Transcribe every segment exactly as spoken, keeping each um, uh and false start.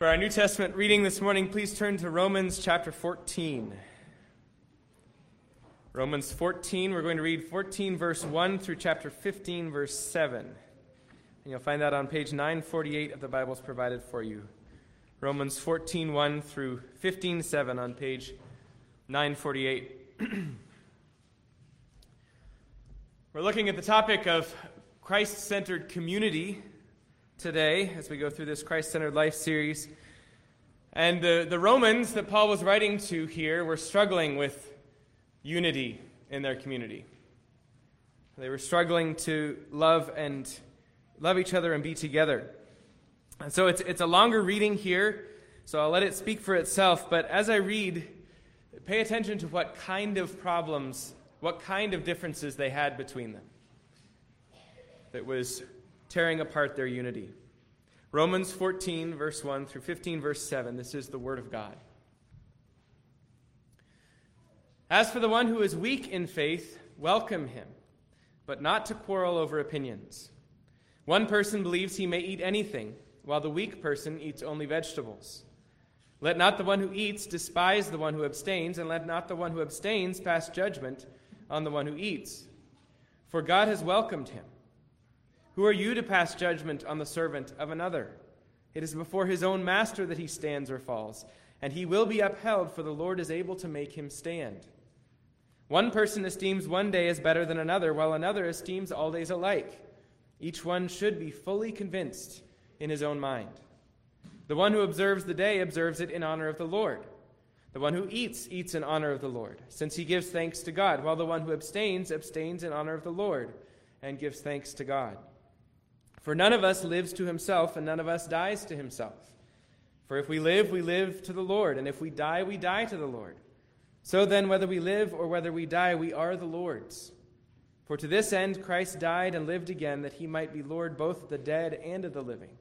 For our New Testament reading this morning, please turn to Romans chapter fourteen. Romans fourteen, we're going to read fourteen verse one through chapter fifteen verse seven. And you'll find that on page nine forty-eight of the Bibles provided for you. Romans fourteen, one through fifteen, seven on page nine forty-eight. We're looking at the topic of Christ-centered community today as we go through this Christ-centered life series. And the, the Romans that Paul was writing to here were struggling with unity in their community. They were struggling to love and love each other and be together. And so it's it's a longer reading here, so I'll let it speak for itself. But as I read, pay attention to what kind of problems, what kind of differences they had between them that was tearing apart their unity. Romans fourteen, verse one through fifteen, verse seven. This is the word of God. As for the one who is weak in faith, welcome him, but not to quarrel over opinions. One person believes he may eat anything, while the weak person eats only vegetables. Let not the one who eats despise the one who abstains, and let not the one who abstains pass judgment on the one who eats. For God has welcomed him. Who are you to pass judgment on the servant of another? It is before his own master that he stands or falls, and he will be upheld, for the Lord is able to make him stand. One person esteems one day as better than another, while another esteems all days alike. Each one should be fully convinced in his own mind. The one who observes the day observes it in honor of the Lord. The one who eats, eats in honor of the Lord, since he gives thanks to God, while the one who abstains, abstains in honor of the Lord, and gives thanks to God. For none of us lives to himself, and none of us dies to himself. For if we live, we live to the Lord, and if we die, we die to the Lord. So then, whether we live or whether we die, we are the Lord's. For to this end Christ died and lived again, that he might be Lord both of the dead and of the living.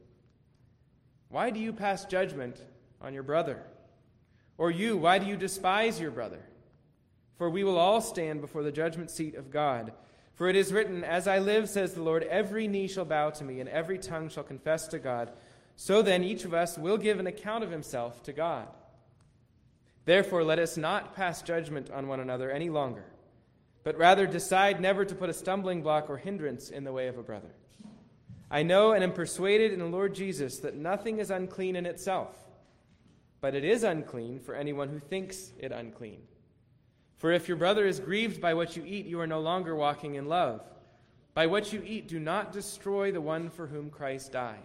Why do you pass judgment on your brother? Or you, why do you despise your brother? For we will all stand before the judgment seat of God. For it is written, As I live, says the Lord, every knee shall bow to me, and every tongue shall confess to God. So then each of us will give an account of himself to God. Therefore let us not pass judgment on one another any longer, but rather decide never to put a stumbling block or hindrance in the way of a brother. I know and am persuaded in the Lord Jesus that nothing is unclean in itself, but it is unclean for anyone who thinks it unclean. For if your brother is grieved by what you eat, you are no longer walking in love. By what you eat, do not destroy the one for whom Christ died.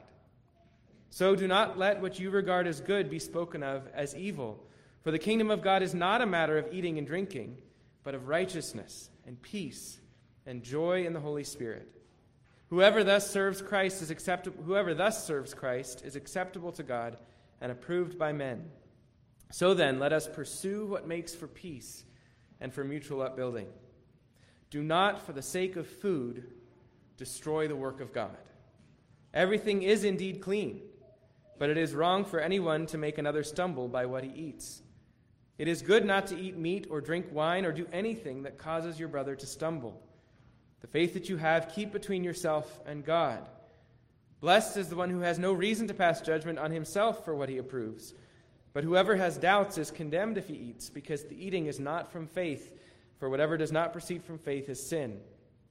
So do not let what you regard as good be spoken of as evil. For the kingdom of God is not a matter of eating and drinking, but of righteousness and peace and joy in the Holy Spirit. Whoever thus serves Christ is acceptable. Whoever thus serves Christ is acceptable to God and approved by men. So then, let us pursue what makes for peace and for mutual upbuilding. Do not, for the sake of food, destroy the work of God. Everything is indeed clean, but it is wrong for anyone to make another stumble by what he eats. It is good not to eat meat or drink wine or do anything that causes your brother to stumble. The faith that you have, keep between yourself and God. Blessed is the one who has no reason to pass judgment on himself for what he approves. But whoever has doubts is condemned if he eats, because the eating is not from faith, for whatever does not proceed from faith is sin.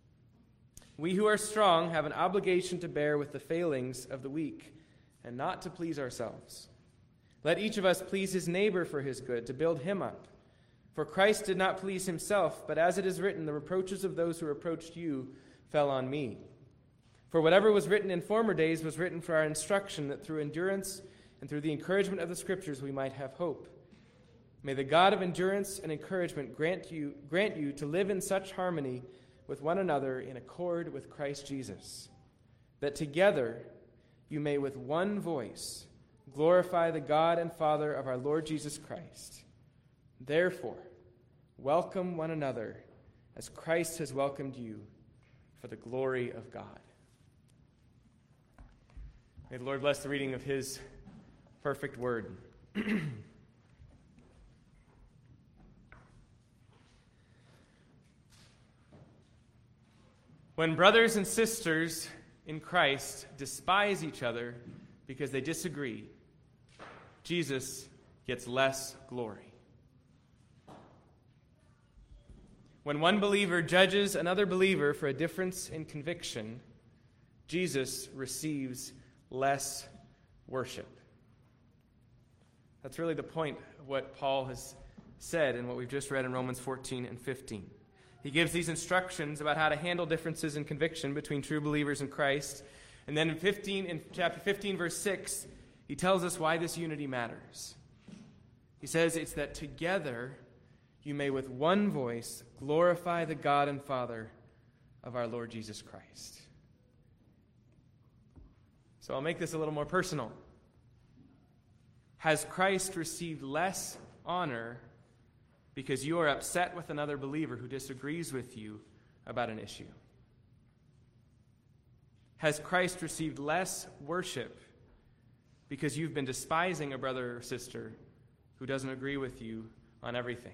We who are strong have an obligation to bear with the failings of the weak, and not to please ourselves. Let each of us please his neighbor for his good, to build him up. For Christ did not please himself, but as it is written, the reproaches of those who reproached you fell on me. For whatever was written in former days was written for our instruction, that through endurance and through the encouragement of the Scriptures we might have hope. May the God of endurance and encouragement grant you, grant you to live in such harmony with one another in accord with Christ Jesus, that together you may with one voice glorify the God and Father of our Lord Jesus Christ. Therefore, welcome one another as Christ has welcomed you for the glory of God. May the Lord bless the reading of his perfect word. When brothers and sisters in Christ despise each other because they disagree, Jesus gets less glory. When one believer judges another believer for a difference in conviction, Jesus receives less worship. That's really the point of what Paul has said and what we've just read in Romans fourteen and fifteen. He gives these instructions about how to handle differences in conviction between true believers in Christ. And then in fifteen, in chapter fifteen, verse six, he tells us why this unity matters. He says it's that together you may with one voice glorify the God and Father of our Lord Jesus Christ. So I'll make this a little more personal. Has Christ received less honor because you are upset with another believer who disagrees with you about an issue? Has Christ received less worship because you've been despising a brother or sister who doesn't agree with you on everything?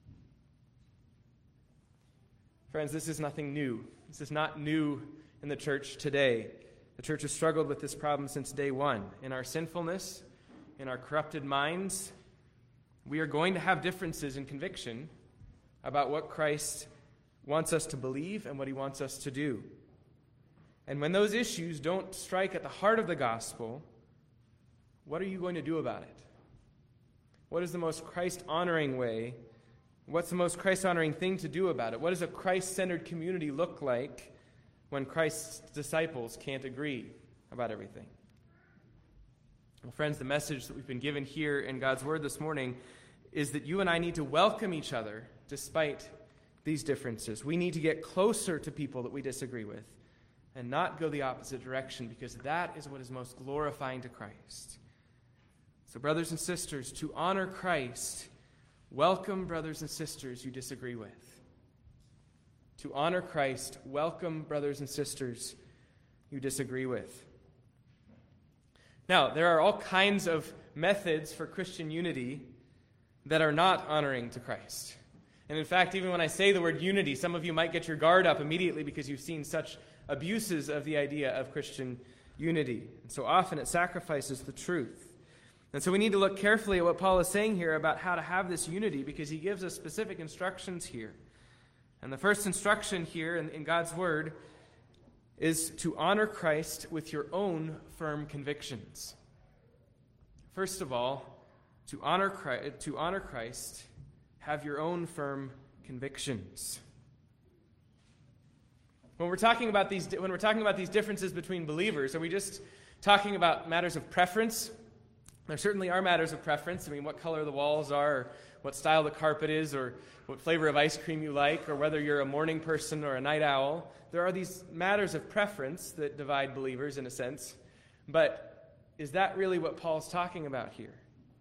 Friends, this is nothing new. This is not new in the church today. The church has struggled with this problem since day one. In our sinfulness, in our corrupted minds, we are going to have differences in conviction about what Christ wants us to believe and what he wants us to do. And when those issues don't strike at the heart of the gospel, what are you going to do about it? What is the most Christ-honoring way? What's the most Christ-honoring thing to do about it? What does a Christ-centered community look like when Christ's disciples can't agree about everything? Well, friends, the message that we've been given here in God's Word this morning is that you and I need to welcome each other despite these differences. We need to get closer to people that we disagree with and not go the opposite direction, because that is what is most glorifying to Christ. So, brothers and sisters, to honor Christ, welcome brothers and sisters you disagree with. To honor Christ, welcome brothers and sisters you disagree with. Now, there are all kinds of methods for Christian unity that are not honoring to Christ. And in fact, even when I say the word unity, some of you might get your guard up immediately because you've seen such abuses of the idea of Christian unity. And so often it sacrifices the truth. And so we need to look carefully at what Paul is saying here about how to have this unity, because he gives us specific instructions here. And the first instruction here in, in God's Word is to honor Christ with your own firm convictions. First of all, to honor Christ, to honor Christ, have your own firm convictions. When we're talking about these, when we're talking about these differences between believers, are we just talking about matters of preference? There certainly are matters of preference. I mean, what color the walls are, or what style the carpet is, or what flavor of ice cream you like, or whether you're a morning person or a night owl. There are these matters of preference that divide believers in a sense. But is that really what Paul's talking about here?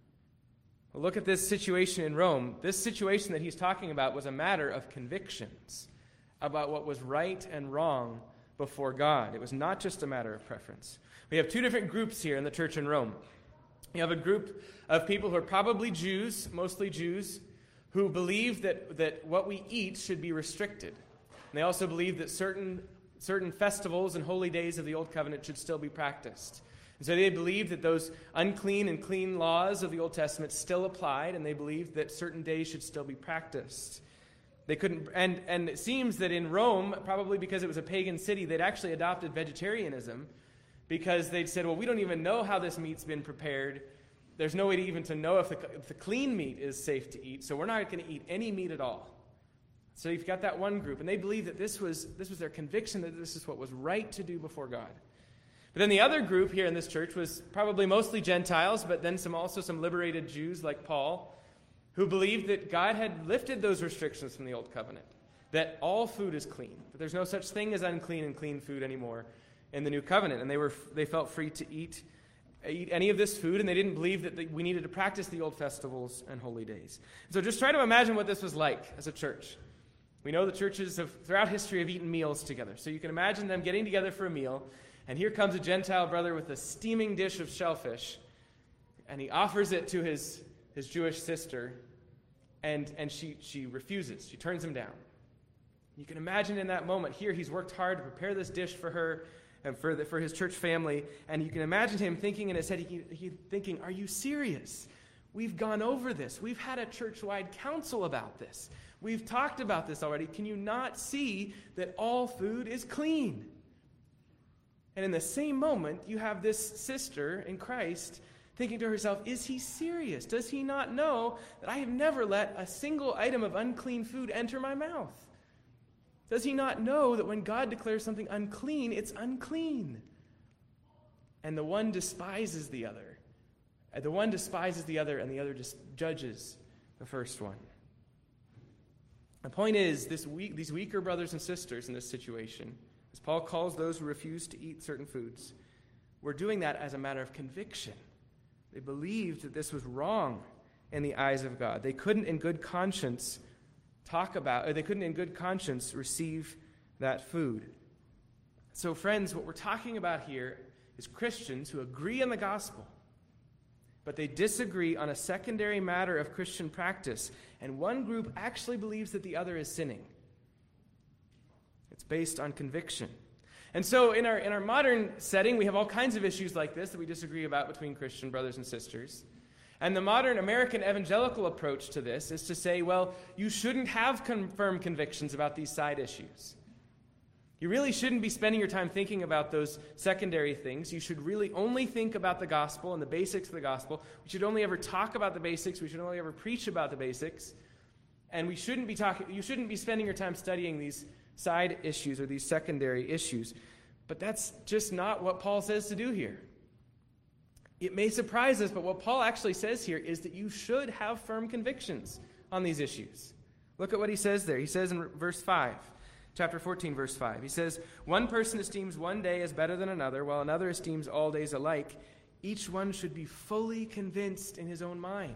Well, look at this situation in Rome. This situation that he's talking about was a matter of convictions about what was right and wrong before God. It was not just a matter of preference. We have two different groups here in the church in Rome. You have a group of people who are probably Jews, mostly Jews, who believe that, that what we eat should be restricted. And they also believe that certain, certain festivals and holy days of the Old Covenant should still be practiced. And so they believed that those unclean and clean laws of the Old Testament still applied, and they believed that certain days should still be practiced. They couldn't, and, and it seems that in Rome, probably because it was a pagan city, they'd actually adopted vegetarianism, because they'd said, well, we don't even know how this meat's been prepared. There's no way to even to know if the, if the clean meat is safe to eat, so we're not going to eat any meat at all. So you've got that one group, and they believed that this was, this was their conviction that this is what was right to do before God. But then the other group here in this church was probably mostly Gentiles, but then some also some liberated Jews like Paul, who believed that God had lifted those restrictions from the Old Covenant, that all food is clean, that there's no such thing as unclean and clean food anymore in the New Covenant, and they were they felt free to eat eat any of this food, and they didn't believe that they, we needed to practice the old festivals and holy days. So just try to imagine what this was like as a church. We know the churches have throughout history have eaten meals together, so you can imagine them getting together for a meal, and here comes a Gentile brother with a steaming dish of shellfish, and he offers it to his, his Jewish sister, and, and she, she refuses. She turns him down. You can imagine in that moment, here he's worked hard to prepare this dish for her, and for, the, for his church family. And you can imagine him thinking in his head, he, he thinking, are you serious? We've gone over this. We've had a church-wide council about this. We've talked about this already. Can you not see that all food is clean? And in the same moment, you have this sister in Christ thinking to herself, is he serious? Does he not know that I have never let a single item of unclean food enter my mouth? Does he not know that when God declares something unclean, it's unclean? And the one despises the other. And the one despises the other, and the other just judges the first one. The point is, this weak, these weaker brothers and sisters in this situation, as Paul calls those who refuse to eat certain foods, were doing that as a matter of conviction. They believed that this was wrong in the eyes of God. They couldn't in good conscience talk about, or they couldn't in good conscience receive that food. So friends, what we're talking about here is Christians who agree in the gospel, but they disagree on a secondary matter of Christian practice, and one group actually believes that the other is sinning. It's based on conviction. And so in our in our modern setting, we have all kinds of issues like this that we disagree about between Christian brothers and sisters. And the modern American evangelical approach to this is to say, well, you shouldn't have con- firm convictions about these side issues. You really shouldn't be spending your time thinking about those secondary things. You should really only think about the gospel and the basics of the gospel. We should only ever talk about the basics. We should only ever preach about the basics. And we shouldn't be talking. You shouldn't be spending your time studying these side issues or these secondary issues. But that's just not what Paul says to do here. It may surprise us, but what Paul actually says here is that you should have firm convictions on these issues. Look at what he says there. He says in verse five, chapter fourteen, verse five, he says, one person esteems one day as better than another, while another esteems all days alike. Each one should be fully convinced in his own mind.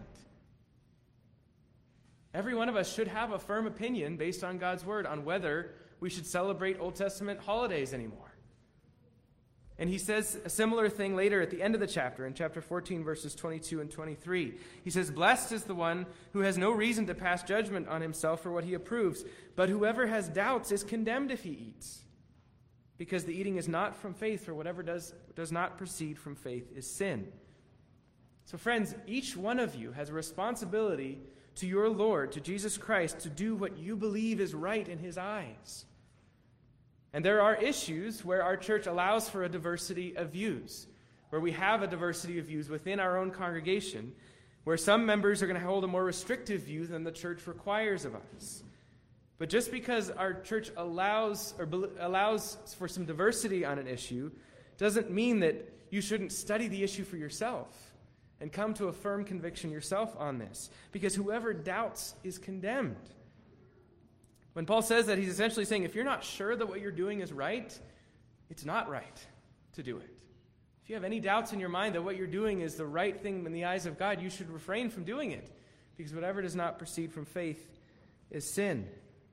Every one of us should have a firm opinion based on God's word on whether we should celebrate Old Testament holidays anymore. And he says a similar thing later at the end of the chapter, in chapter fourteen, verses twenty-two and twenty-three. He says, blessed is the one who has no reason to pass judgment on himself for what he approves, but whoever has doubts is condemned if he eats, because the eating is not from faith, for whatever does, does not proceed from faith is sin. So friends, each one of you has a responsibility to your Lord, to Jesus Christ, to do what you believe is right in his eyes. And there are issues where our church allows for a diversity of views, where we have a diversity of views within our own congregation, where some members are going to hold a more restrictive view than the church requires of us. But just because our church allows or be- allows for some diversity on an issue doesn't mean that you shouldn't study the issue for yourself and come to a firm conviction yourself on this, because whoever doubts is condemned. When Paul says that, he's essentially saying, if you're not sure that what you're doing is right, it's not right to do it. If you have any doubts in your mind that what you're doing is the right thing in the eyes of God, you should refrain from doing it, because whatever does not proceed from faith is sin.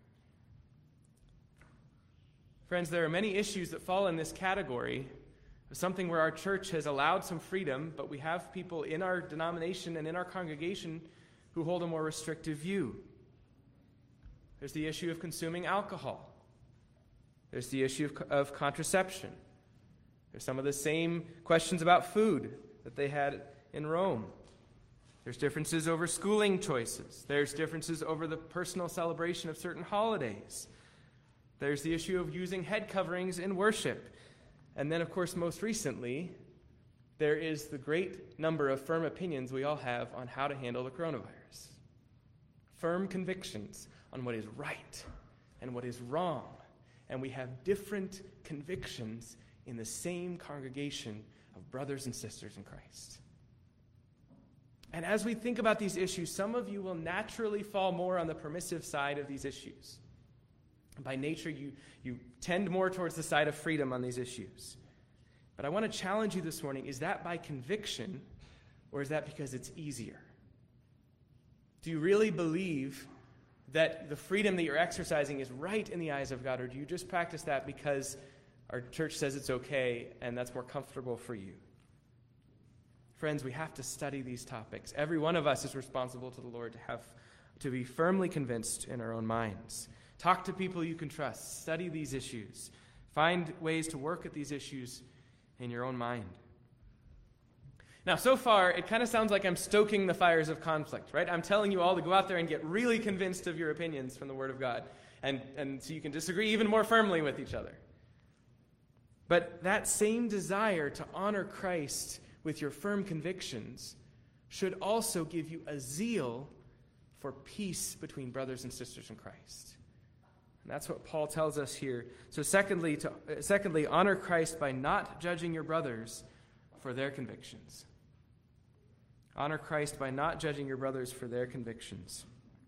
Friends, there are many issues that fall in this category of something where our church has allowed some freedom, but we have people in our denomination and in our congregation who hold a more restrictive view. There's the issue of consuming alcohol. There's the issue of, of contraception. There's some of the same questions about food that they had in Rome. There's differences over schooling choices. There's differences over the personal celebration of certain holidays. There's the issue of using head coverings in worship. And then, of course, most recently, there is the great number of firm opinions we all have on how to handle the coronavirus. Firm convictions on what is right and what is wrong. And we have different convictions in the same congregation of brothers and sisters in Christ. And as we think about these issues, some of you will naturally fall more on the permissive side of these issues. By nature, you, you tend more towards the side of freedom on these issues. But I want to challenge you this morning, is that by conviction, or is that because it's easier? Do you really believe that the freedom that you're exercising is right in the eyes of God, or do you just practice that because our church says it's okay and that's more comfortable for you? Friends, we have to study these topics. Every one of us is responsible to the Lord to have to be firmly convinced in our own minds. Talk to people you can trust. Study these issues. Find ways to work at these issues in your own mind. Now, so far, it kind of sounds like I'm stoking the fires of conflict, right? I'm telling you all to go out there and get really convinced of your opinions from the Word of God, and, and so you can disagree even more firmly with each other. But that same desire to honor Christ with your firm convictions should also give you a zeal for peace between brothers and sisters in Christ. And that's what Paul tells us here. So secondly, to, uh, secondly, honor Christ by not judging your brothers for their convictions. Honor Christ by not judging your brothers for their convictions.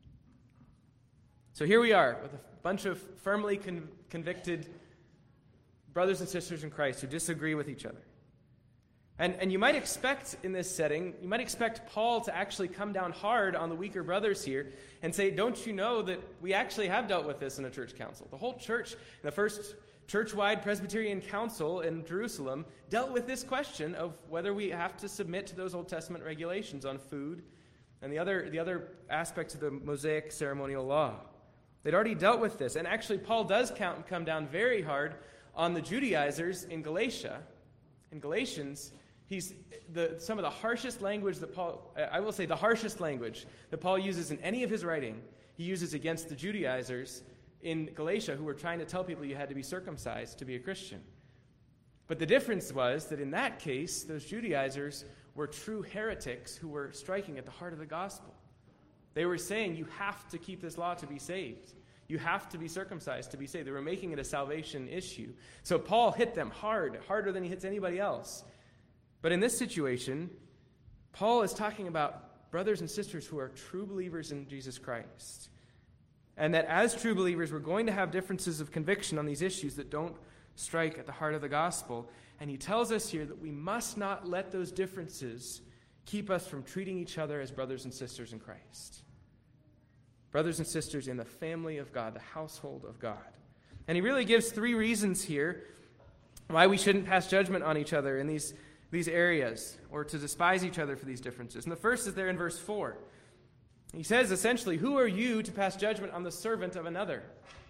So here we are with a bunch of firmly con- convicted brothers and sisters in Christ who disagree with each other. And, and you might expect in this setting, you might expect Paul to actually come down hard on the weaker brothers here and say, don't you know that we actually have dealt with this in a church council? The whole church, the first church-wide Presbyterian council in Jerusalem, dealt with this question of whether we have to submit to those Old Testament regulations on food and the other, the other aspects of the Mosaic ceremonial law. They'd already dealt with this. And actually, Paul does count, come down very hard on the Judaizers in Galatia. In Galatians, he's the, some of the harshest language that Paul, I will say the harshest language that Paul uses in any of his writing, he uses against the Judaizers in Galatia who were trying to tell people you had to be circumcised to be a Christian. But the difference was that in that case, those Judaizers were true heretics who were striking at the heart of the gospel. They were saying you have to keep this law to be saved. You have to be circumcised to be saved. They were making it a salvation issue. So Paul hit them hard, harder than he hits anybody else. But in this situation, Paul is talking about brothers and sisters who are true believers in Jesus Christ. And that as true believers, we're going to have differences of conviction on these issues that don't strike at the heart of the gospel. And he tells us here that we must not let those differences keep us from treating each other as brothers and sisters in Christ. Brothers and sisters in the family of God, the household of God. And he really gives three reasons here why we shouldn't pass judgment on each other in these, these areas or to despise each other for these differences. And the first is there in verse four. He says essentially, who are you to pass judgment on the servant of another?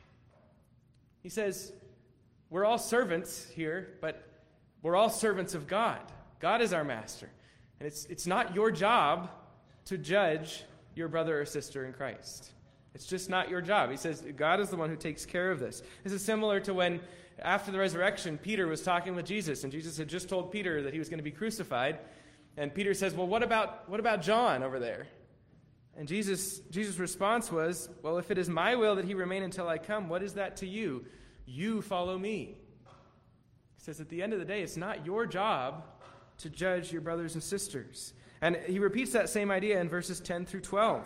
He says, we're all servants here, but we're all servants of God. God is our master. And it's, it's not your job to judge your brother or sister in Christ. It's just not your job. He says God is the one who takes care of this. This is similar to when, after the resurrection, Peter was talking with Jesus, and Jesus had just told Peter that he was going to be crucified. And Peter says, well, what about what about John over there? And Jesus, Jesus' response was, well, if it is my will that he remain until I come, what is that to you? You follow me. He says at the end of the day, it's not your job to judge your brothers and sisters. And he repeats that same idea in verses ten through twelve.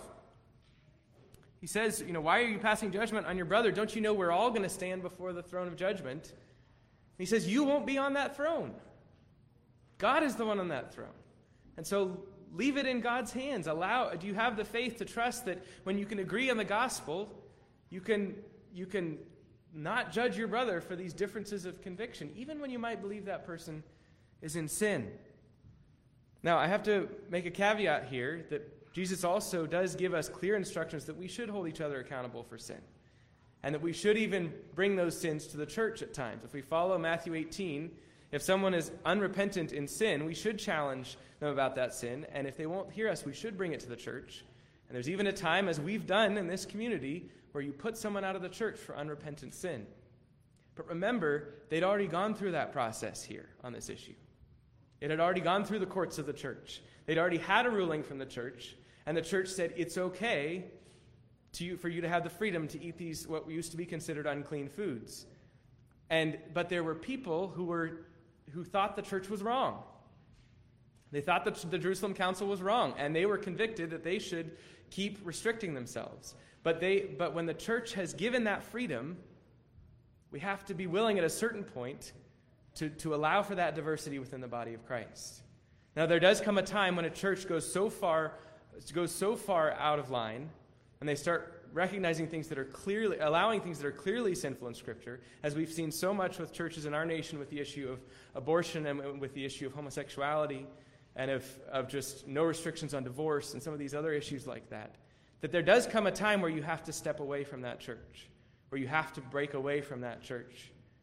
He says, you know, why are you passing judgment on your brother? Don't you know we're all going to stand before the throne of judgment? And he says, you won't be on that throne. God is the one on that throne. And so leave it in God's hands. Allow, do you have the faith to trust that when you can agree on the gospel, you can, you can not judge your brother for these differences of conviction, even when you might believe that person is in sin? Now, I have to make a caveat here that Jesus also does give us clear instructions that we should hold each other accountable for sin, and that we should even bring those sins to the church at times. If we follow Matthew eighteen, if someone is unrepentant in sin, we should challenge them about that sin, and if they won't hear us, we should bring it to the church. And there's even a time, as we've done in this community, where you put someone out of the church for unrepentant sin. But remember, they'd already gone through that process here on this issue. It had already gone through the courts of the church. They'd already had a ruling from the church, and the church said it's okay to you, for you to have the freedom to eat these, what used to be considered unclean foods. And but there were people who were who thought the church was wrong. They thought that the Jerusalem Council was wrong, and they were convicted that they should keep restricting themselves. But they but when the church has given that freedom, we have to be willing at a certain point to, to allow for that diversity within the body of Christ. Now, there does come a time when a church goes so far goes so far out of line, and they start recognizing things that are clearly, allowing things that are clearly sinful in Scripture, as we've seen so much with churches in our nation with the issue of abortion and with the issue of homosexuality and of, of just no restrictions on divorce and some of these other issues like that, that there does come a time where you have to step away from that church, where you have to break away from that church.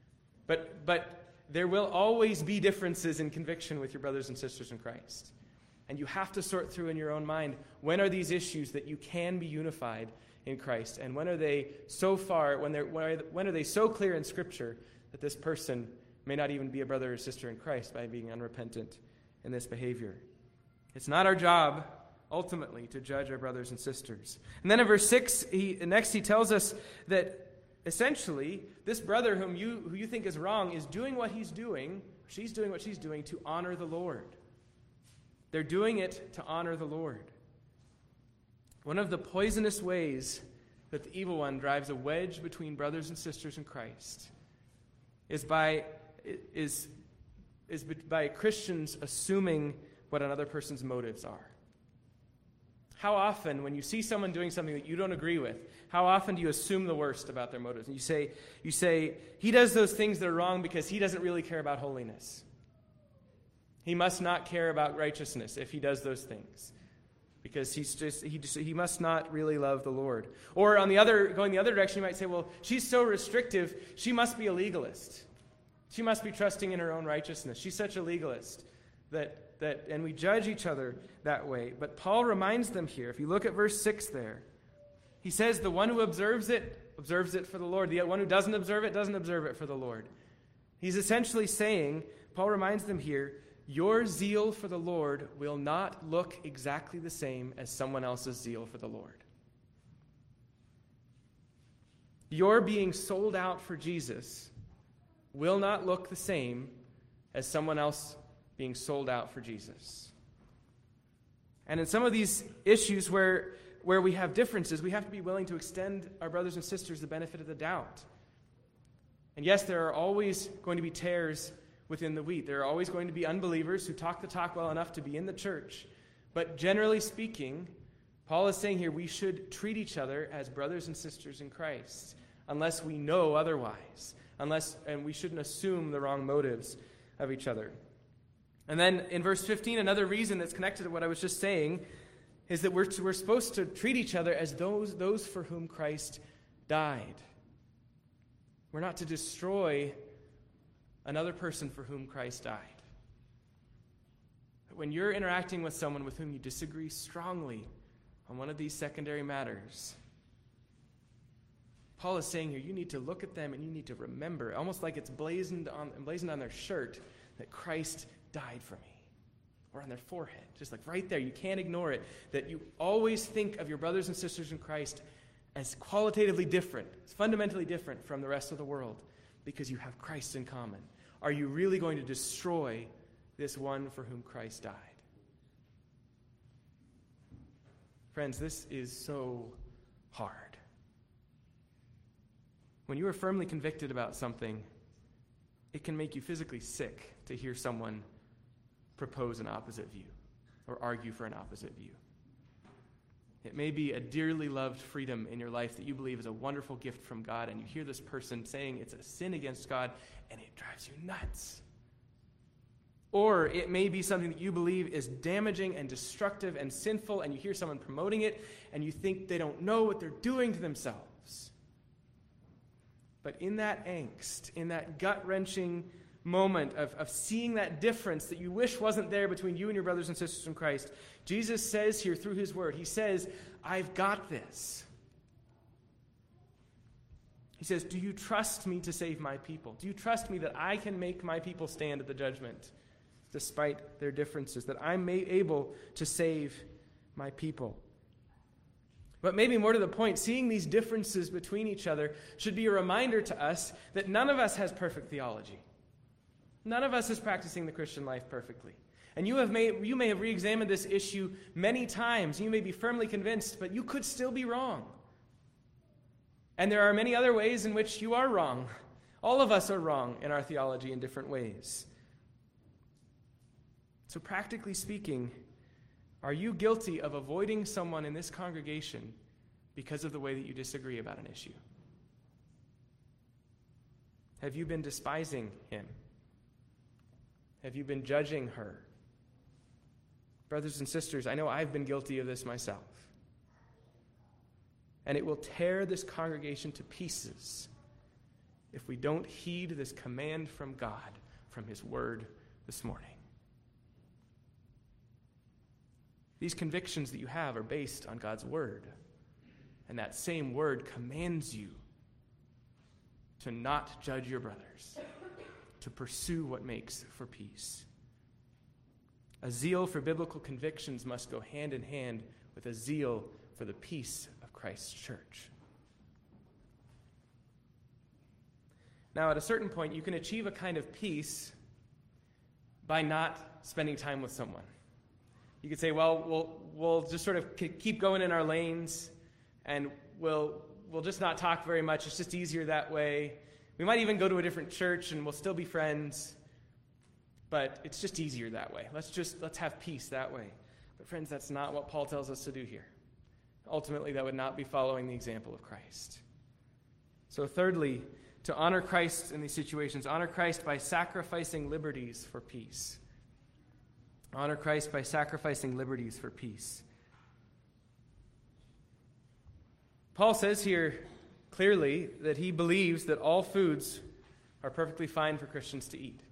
But, but there will always be differences in conviction with your brothers and sisters in Christ. And you have to sort through in your own mind, when are these issues that you can be unified in Christ? And when are they so far, when, they're, when are they so clear in Scripture that this person may not even be a brother or sister in Christ by being unrepentant in this behavior? It's not our job, ultimately, to judge our brothers and sisters. And then in verse six, he, next he tells us that essentially this brother whom you, who you think is wrong is doing what he's doing, she's doing what she's doing to honor the Lord. They're doing it to honor the Lord. One of the poisonous ways that the evil one drives a wedge between brothers and sisters in Christ is by is, is by Christians assuming what another person's motives are. How often, when you see someone doing something that you don't agree with, how often do you assume the worst about their motives? And you say, you say, he does those things that are wrong because he doesn't really care about holiness. He must not care about righteousness if he does those things, because he's just he just, he must not really love the Lord. Or on the other, going the other direction, you might say, well, she's so restrictive, she must be a legalist. She must be trusting in her own righteousness. She's such a legalist that that, and we judge each other that way. But Paul reminds them here. If you look at verse six there, he says, the one who observes it observes it for the Lord. The one who doesn't observe it doesn't observe it for the Lord. He's essentially saying, Paul reminds them here, your zeal for the Lord will not look exactly the same as someone else's zeal for the Lord. Your being sold out for Jesus will not look the same as someone else being sold out for Jesus. And in some of these issues where, where we have differences, we have to be willing to extend our brothers and sisters the benefit of the doubt. And yes, there are always going to be tares within the wheat. There are always going to be unbelievers who talk the talk well enough to be in the church. But generally speaking, Paul is saying here we should treat each other as brothers and sisters in Christ, unless we know otherwise, unless and we shouldn't assume the wrong motives of each other. And then in verse fifteen, another reason that's connected to what I was just saying is that we're, we're supposed to treat each other as those, those for whom Christ died. We're not to destroy another person for whom Christ died. When you're interacting with someone with whom you disagree strongly on one of these secondary matters, Paul is saying here, you need to look at them and you need to remember, almost like it's blazoned on, blazoned on their shirt, that Christ died for me. Or on their forehead, just like right there. You can't ignore it. That you always think of your brothers and sisters in Christ as qualitatively different, fundamentally different from the rest of the world, because you have Christ in common. Are you really going to destroy this one for whom Christ died? Friends, this is so hard. When you are firmly convicted about something, it can make you physically sick to hear someone propose an opposite view or argue for an opposite view. It may be a dearly loved freedom in your life that you believe is a wonderful gift from God, and you hear this person saying it's a sin against God, and it drives you nuts. Or it may be something that you believe is damaging and destructive and sinful, and you hear someone promoting it, and you think they don't know what they're doing to themselves. But in that angst, in that gut-wrenching moment of, of seeing that difference that you wish wasn't there between you and your brothers and sisters in Christ, Jesus says here through his word, he says, I've got this. He says, do you trust me to save my people? Do you trust me that I can make my people stand at the judgment despite their differences, that I'm able to save my people? But maybe more to the point, seeing these differences between each other should be a reminder to us that none of us has perfect theology. None of us is practicing the Christian life perfectly. And you have made, you may have re-examined this issue many times. You may be firmly convinced, but you could still be wrong. And there are many other ways in which you are wrong. All of us are wrong in our theology in different ways. So practically speaking, are you guilty of avoiding someone in this congregation because of the way that you disagree about an issue? Have you been despising him? Have you been judging her? Brothers and sisters, I know I've been guilty of this myself. And it will tear this congregation to pieces if we don't heed this command from God, from his word this morning. These convictions that you have are based on God's word. And that same word commands you to not judge your brothers, to pursue what makes for peace. A zeal for biblical convictions must go hand in hand with a zeal for the peace of Christ's church. Now, at a certain point, you can achieve a kind of peace by not spending time with someone. You could say, well, we'll we'll just sort of keep going in our lanes, and we'll we'll just not talk very much. It's just easier that way. We might even go to a different church, and we'll still be friends. But it's just easier that way. Let's just let's have peace that way. But friends, that's not what Paul tells us to do here. Ultimately, that would not be following the example of Christ. So thirdly, to honor Christ in these situations, honor Christ by sacrificing liberties for peace. Honor Christ by sacrificing liberties for peace. Paul says here clearly that he believes that all foods are perfectly fine for Christians to eat.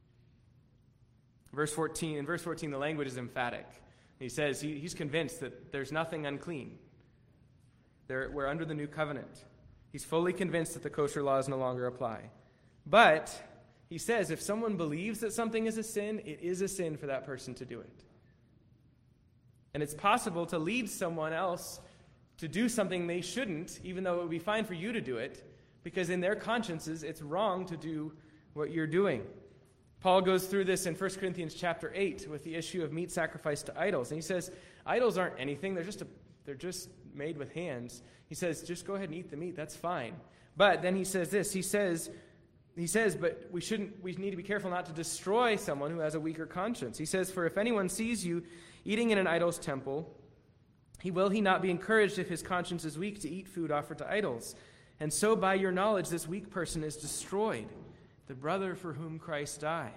Verse fourteen, in verse fourteen, the language is emphatic. He says he, he's convinced that there's nothing unclean. There, we're under the new covenant. He's fully convinced that the kosher laws no longer apply. But he says if someone believes that something is a sin, it is a sin for that person to do it. And it's possible to lead someone else to do something they shouldn't, even though it would be fine for you to do it, because in their consciences it's wrong to do what you're doing. Paul goes through this in First Corinthians chapter eight with the issue of meat sacrificed to idols. And he says, idols aren't anything. They're just a, they're just made with hands. He says, just go ahead and eat the meat. That's fine. But then he says this. He says, he says, but we shouldn't. We need to be careful not to destroy someone who has a weaker conscience. He says, for if anyone sees you eating in an idol's temple, he will he not be encouraged if his conscience is weak to eat food offered to idols. And so by your knowledge, this weak person is destroyed, the brother for whom Christ died.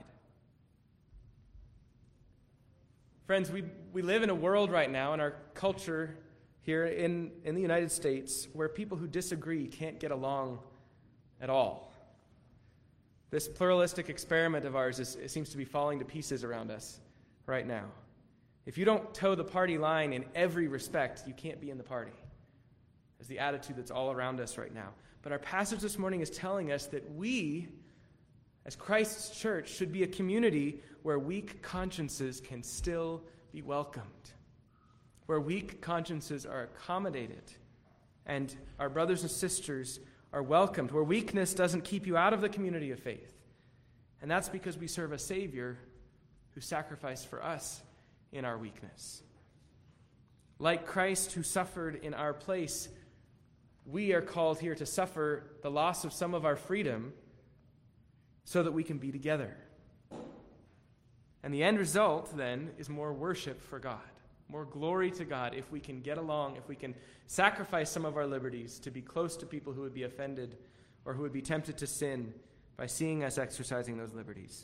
Friends, we, we live in a world right now, in our culture here in, in the United States, where people who disagree can't get along at all. This pluralistic experiment of ours is, it seems to be falling to pieces around us right now. If you don't toe the party line in every respect, you can't be in the party. That's the attitude that's all around us right now. But our passage this morning is telling us that we, as Christ's church, should be a community where weak consciences can still be welcomed, where weak consciences are accommodated and our brothers and sisters are welcomed, where weakness doesn't keep you out of the community of faith. And that's because we serve a Savior who sacrificed for us in our weakness. Like Christ who suffered in our place, we are called here to suffer the loss of some of our freedom so that we can be together. And the end result, then, is more worship for God, more glory to God if we can get along, if we can sacrifice some of our liberties to be close to people who would be offended or who would be tempted to sin by seeing us exercising those liberties.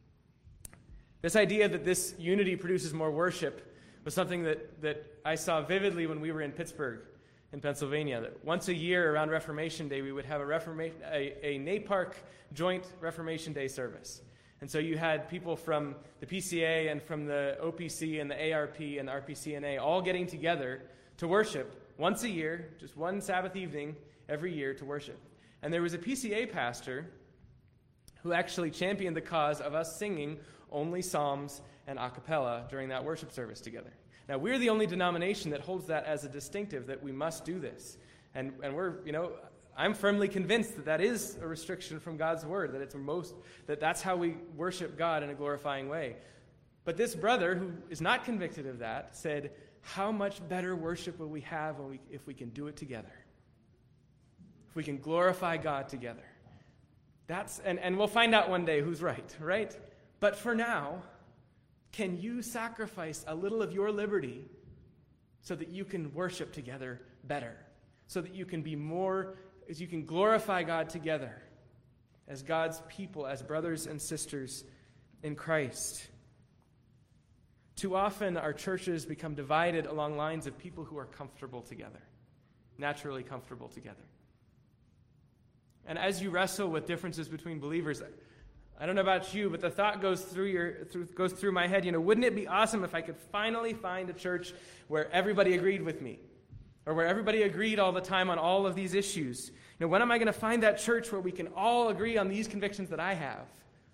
This idea that this unity produces more worship was something that, that I saw vividly when we were in Pittsburgh, in Pennsylvania. That once a year around Reformation Day, we would have a, Reforma- a, a NAPARC joint Reformation Day service. And so you had people from the P C A and from the O P C and the A R P and the R P C N A all getting together to worship once a year, just one Sabbath evening every year to worship. And there was a P C A pastor who actually championed the cause of us singing only psalms and a cappella during that worship service together. Now, we're the only denomination that holds that as a distinctive, that we must do this. And and we're, you know, I'm firmly convinced that that is a restriction from God's word, that it's most, that that's how we worship God in a glorifying way. But this brother, who is not convicted of that, said, how much better worship will we have when we, if we can do it together? If we can glorify God together. That's and, and we'll find out one day who's right, right? But for now, can you sacrifice a little of your liberty so that you can worship together better? So that you can be more, as you can glorify God together as God's people, as brothers and sisters in Christ. Too often our churches become divided along lines of people who are comfortable together, naturally comfortable together. And as you wrestle with differences between believers, I don't know about you, but the thought goes through your through, goes through my head, you know, wouldn't it be awesome if I could finally find a church where everybody agreed with me? Or where everybody agreed all the time on all of these issues? You know, when am I going to find that church where we can all agree on these convictions that I have?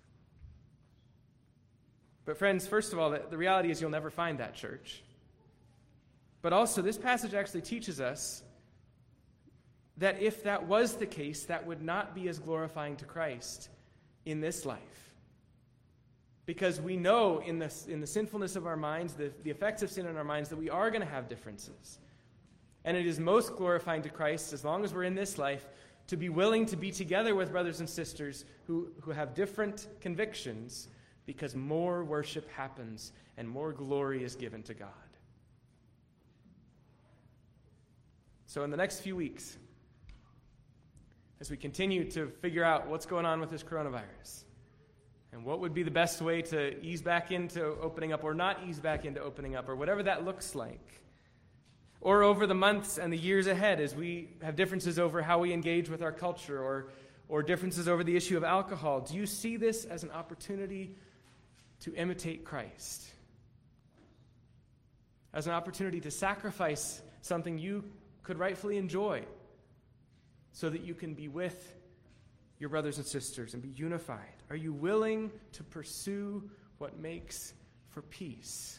But friends, first of all, the, the reality is you'll never find that church. But also, this passage actually teaches us that if that was the case, that would not be as glorifying to Christ in this life. Because we know in the, in the sinfulness of our minds, the, the effects of sin in our minds, that we are going to have differences. And it is most glorifying to Christ, as long as we're in this life, to be willing to be together with brothers and sisters who, who have different convictions, because more worship happens and more glory is given to God. So in the next few weeks, as we continue to figure out what's going on with this coronavirus and what would be the best way to ease back into opening up or not ease back into opening up or whatever that looks like, or over the months and the years ahead as we have differences over how we engage with our culture or, or differences over the issue of alcohol, do you see this as an opportunity to imitate Christ? As an opportunity to sacrifice something you could rightfully enjoy, so that you can be with your brothers and sisters and be unified? Are you willing to pursue what makes for peace?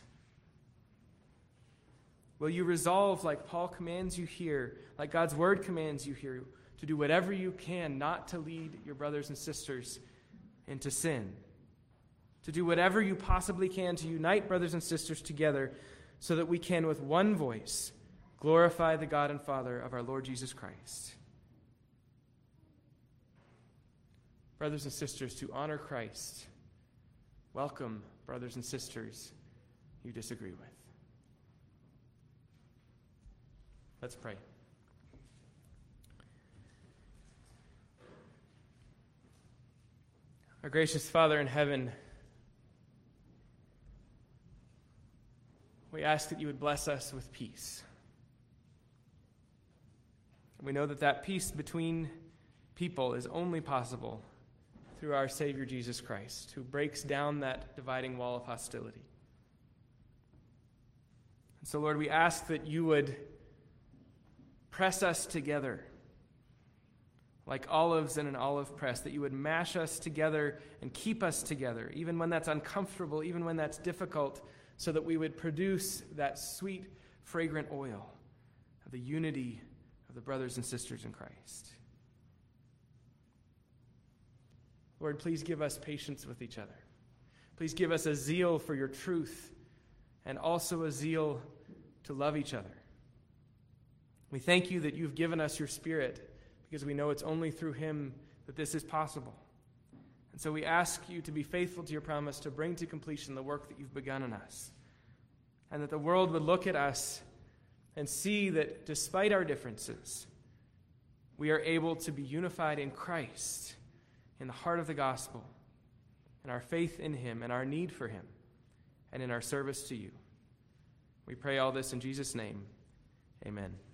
Will you resolve, like Paul commands you here, like God's word commands you here, to do whatever you can not to lead your brothers and sisters into sin? To do whatever you possibly can to unite brothers and sisters together so that we can, with one voice, glorify the God and Father of our Lord Jesus Christ. Brothers and sisters, to honor Christ, welcome brothers and sisters you disagree with. Let's pray. Our gracious Father in heaven, we ask that you would bless us with peace. We know that that peace between people is only possible through our Savior Jesus Christ, who breaks down that dividing wall of hostility. And so, Lord, we ask that you would press us together like olives in an olive press, that you would mash us together and keep us together, even when that's uncomfortable, even when that's difficult, so that we would produce that sweet, fragrant oil of the unity of the brothers and sisters in Christ. Lord, please give us patience with each other. Please give us a zeal for your truth and also a zeal to love each other. We thank you that you've given us your Spirit, because we know it's only through him that this is possible. And so we ask you to be faithful to your promise to bring to completion the work that you've begun in us, and that the world would look at us and see that despite our differences, we are able to be unified in Christ, in the heart of the gospel, in our faith in him and our need for him, and in our service to you. We pray all this in Jesus' name. Amen.